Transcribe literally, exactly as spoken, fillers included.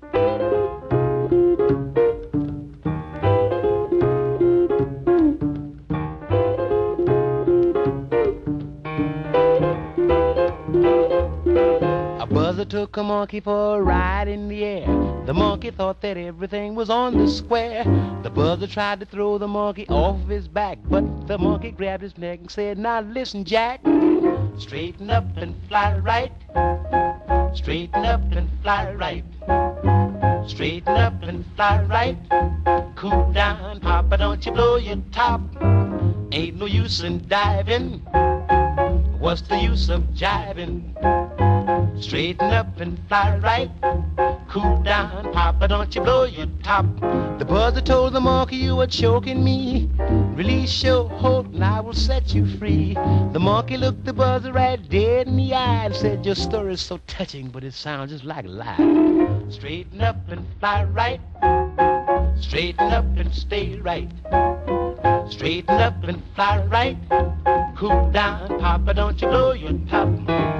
A buzzer took a monkey for a ride in the air. The monkey thought that everything was on the square. The buzzer tried to throw the monkey off his back, but the monkey grabbed his neck and said, "Now listen, Jack, straighten up and fly right. Straighten up and fly right. Straighten up and fly right. Cool down, Papa, don't you blow your top. Ain't no use in diving. What's the use of jiving? Straighten up and fly right. Cool down, Papa, don't you blow your top." The buzzer told the monkey, "You are choking me. Release your hold and I will set you free." The monkey looked the buzzer right dead in the eye and said, "Your story is so touching, but it sounds just like a lie. Straighten up and fly right. Straighten up and stay right. Straighten up and fly right. Cool down, Papa, don't you blow your top."